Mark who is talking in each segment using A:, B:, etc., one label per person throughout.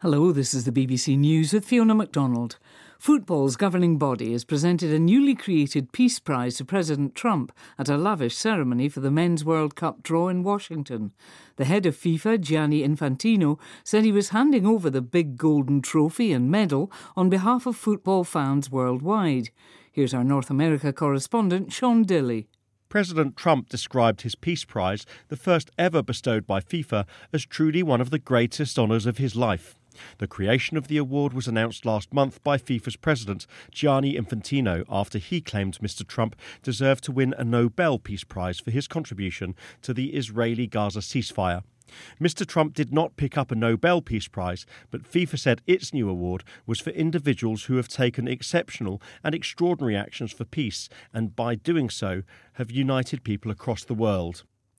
A: Hello, this is the BBC News with Fiona MacDonald. Football's governing body has presented a newly created Peace Prize to President Trump at a lavish ceremony for the Men's World Cup draw in Washington. The head of FIFA, Gianni Infantino, said he was handing over the big golden trophy and medal on behalf of football fans worldwide. Here's our North America correspondent, Sean Dilley.
B: President Trump described his Peace Prize, the first ever bestowed by FIFA, as truly one of the greatest honours of his life. The creation of the award was announced last month by FIFA's president, Gianni Infantino, after he claimed Mr. Trump deserved to win a Nobel Peace Prize for his contribution to the Israeli-Gaza ceasefire. Mr. Trump did not pick up a Nobel Peace Prize, but FIFA said its new award was for individuals who have taken exceptional and extraordinary actions for peace and, by doing so, have united people across the world.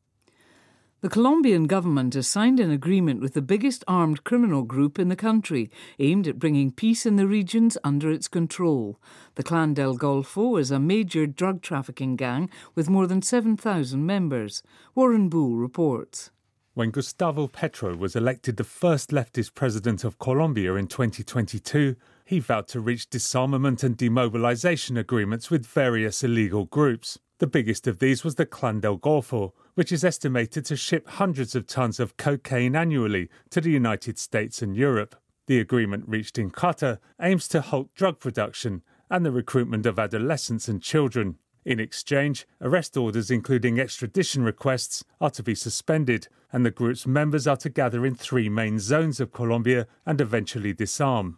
A: The Colombian government has signed an agreement with the biggest armed criminal group in the country, aimed at bringing peace in the regions under its control. The Clan del Golfo is a major drug trafficking gang with more than 7,000 members. Warren Bull reports.
C: When Gustavo Petro was elected the first leftist president of Colombia in 2022, he vowed to reach disarmament and demobilization agreements with various illegal groups. The biggest of these was the Clan del Golfo, which is estimated to ship hundreds of tons of cocaine annually to the United States and Europe. The agreement reached in Qatar aims to halt drug production and the recruitment of adolescents and children. In exchange, arrest orders including extradition requests are to be suspended, and the group's members are to gather in 3 main zones of Colombia and eventually disarm.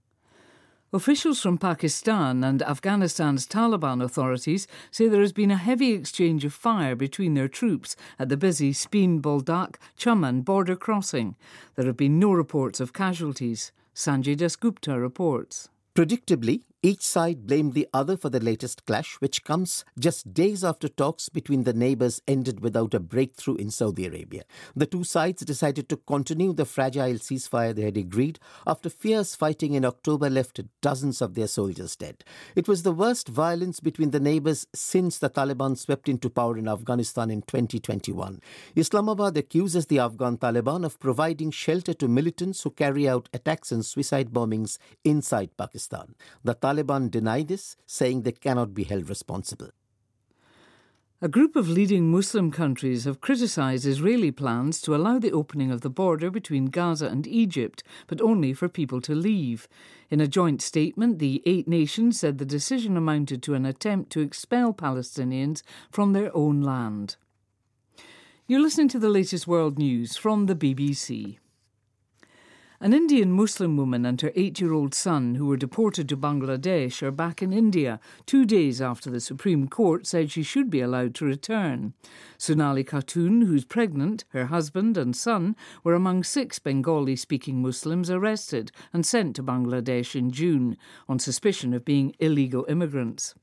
A: Officials from Pakistan and Afghanistan's Taliban authorities say there has been a heavy exchange of fire between their troops at the busy Speen Boldak Chaman border crossing. There have been no reports of casualties. Sanjay Dasgupta reports.
D: Predictably, each side blamed the other for the latest clash, which comes just days after talks between the neighbours ended without a breakthrough in Saudi Arabia. The two sides decided to continue the fragile ceasefire they had agreed after fierce fighting in October left dozens of their soldiers dead. It was the worst violence between the neighbours since the Taliban swept into power in Afghanistan in 2021. Islamabad accuses the Afghan Taliban of providing shelter to militants who carry out attacks and suicide bombings inside Pakistan. The Taliban deny this, saying they cannot be held responsible.
A: A group of leading Muslim countries have criticised Israeli plans to allow the opening of the border between Gaza and Egypt, but only for people to leave. In a joint statement, the 8 nations said the decision amounted to an attempt to expel Palestinians from their own land. You're listening to the latest world news from the BBC. An Indian Muslim woman and her 8-year-old son, who were deported to Bangladesh, are back in India 2 days after the Supreme Court said she should be allowed to return. Sonali Khatun, who's pregnant, her husband and son were among 6 Bengali-speaking Muslims arrested and sent to Bangladesh in June on suspicion of being illegal immigrants.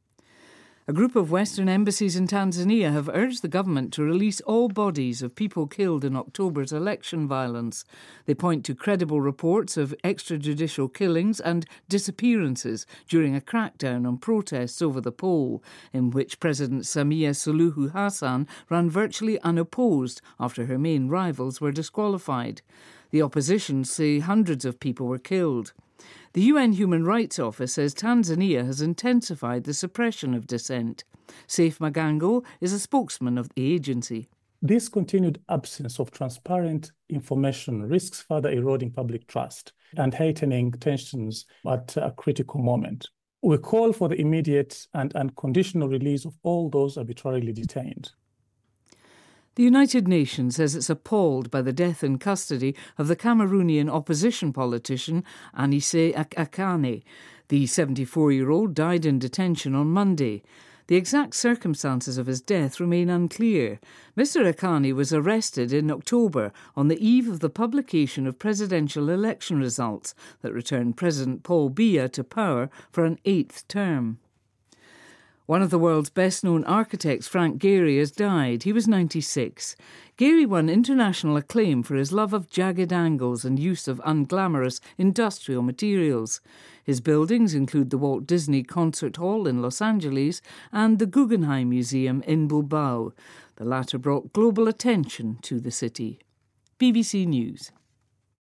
A: A group of Western embassies in Tanzania have urged the government to release all bodies of people killed in October's election violence. They point to credible reports of extrajudicial killings and disappearances during a crackdown on protests over the poll, in which President Samia Suluhu Hassan ran virtually unopposed after her main rivals were disqualified. The opposition say hundreds of people were killed. The UN Human Rights Office says Tanzania has intensified the suppression of dissent. Saif Magango is a spokesman of the agency.
E: This continued absence of transparent information risks further eroding public trust and heightening tensions at a critical moment. We call for the immediate and unconditional release of all those arbitrarily detained.
A: The United Nations says it's appalled by the death in custody of the Cameroonian opposition politician Anissé Akane. The 74-year-old died in detention on Monday. The exact circumstances of his death remain unclear. Mr. Akane was arrested in October on the eve of the publication of presidential election results that returned President Paul Biya to power for an 8th term. One of the world's best-known architects, Frank Gehry, has died. He was 96. Gehry won international acclaim for his love of jagged angles and use of unglamorous industrial materials. His buildings include the Walt Disney Concert Hall in Los Angeles and the Guggenheim Museum in Bilbao. The latter brought global attention to the city. BBC News.